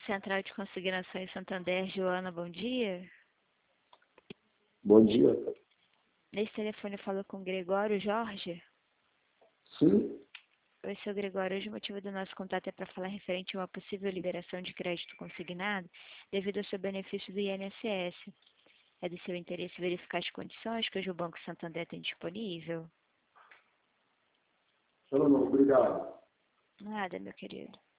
Central de Consignação em Santander, Joana, bom dia. Bom dia. Nesse telefone eu falo com Gregório Jorge. Sim, Oi, seu Gregório. Hoje o motivo do nosso contato é para falar referente a uma possível liberação de crédito consignado devido ao seu benefício do INSS. É do seu interesse verificar as condições que hoje o Banco Santander tem disponível? não, obrigado. Nada, meu querido.